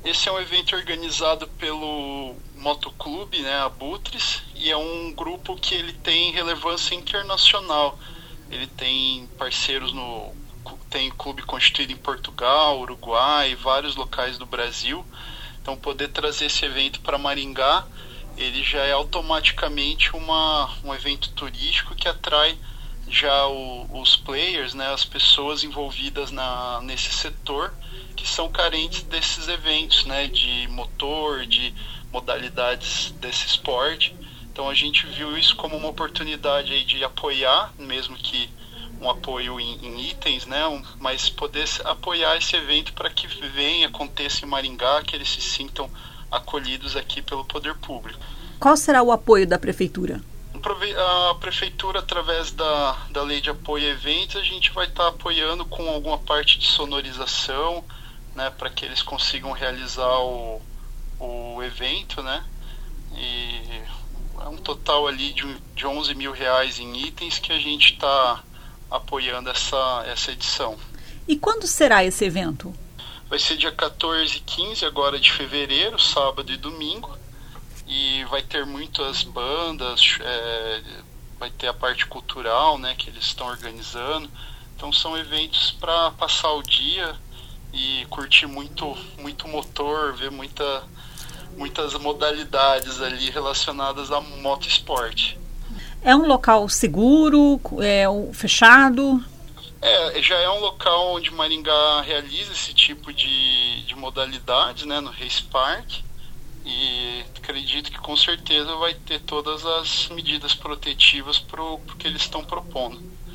Esse é um evento organizado pelo Motoclube, né, Abutres, e é um grupo que ele tem relevância internacional. Ele tem parceiros tem clube constituído em Portugal, Uruguai, vários locais do Brasil. Então poder trazer esse evento para Maringá, ele já é automaticamente um evento turístico que atrai já os players, né, as pessoas envolvidas nesse setor, que são carentes desses eventos, né, de motor, de modalidades desse esporte. Então a gente viu isso como uma oportunidade aí de apoiar, mesmo que um apoio em itens, né, mas poder apoiar esse evento para que venha, aconteça em Maringá, que eles se sintam acolhidos aqui pelo poder público. Qual será o apoio da Prefeitura? A Prefeitura, através da Lei de Apoio a Eventos, a gente vai estar apoiando com alguma parte de sonorização, né, para que eles consigam realizar o evento, né, e é um total ali de 11 mil reais em itens que a gente está apoiando essa edição. E quando será esse evento? Vai ser dia 14 e 15 agora de fevereiro, sábado e domingo, e vai ter muitas bandas, vai ter a parte cultural, né, que eles estão organizando. Então são eventos para passar o dia e curtir muito motor, ver muitas modalidades ali relacionadas a motoesporte. É um local seguro, fechado? Já é um local onde Maringá realiza esse tipo de modalidades, né, no Race Park, e acredito que com certeza vai ter todas as medidas protetivas para o que eles estão propondo.